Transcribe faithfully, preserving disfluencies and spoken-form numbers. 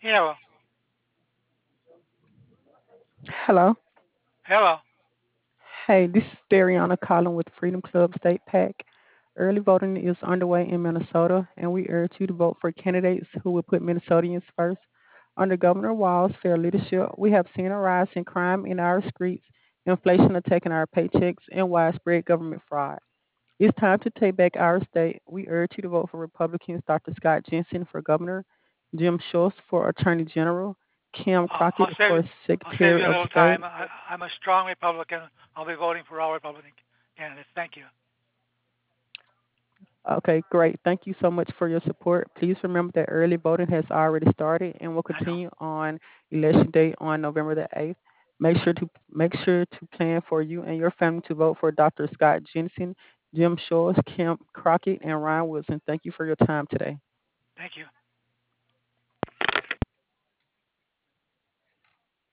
Hello. Hello. Hello. Hey, this is Dariana calling with Freedom Club State PAC. Early voting is underway in Minnesota, and we urge you to vote for candidates who will put Minnesotans first. Under Governor Walz's fair leadership, we have seen a rise in crime in our streets, inflation attacking our paychecks, and widespread government fraud. It's time to take back our state. We urge you to vote for Republicans Doctor Scott Jensen for governor, Jim Schultz for attorney general, Kim Uh, Crockett I'll save for I'll save secretary you a of little state. time. I, I'm a strong Republican. I'll be voting for all Republican candidates. Thank you. Okay, great. Thank you so much for your support. Please remember that early voting has already started and will I know. continue on election day on November the eighth. Make sure to make sure to plan for you and your family to vote for Doctor Scott Jensen, Jim Shores, Kim Crockett, and Ryan Wilson. Thank you for your time today. Thank you.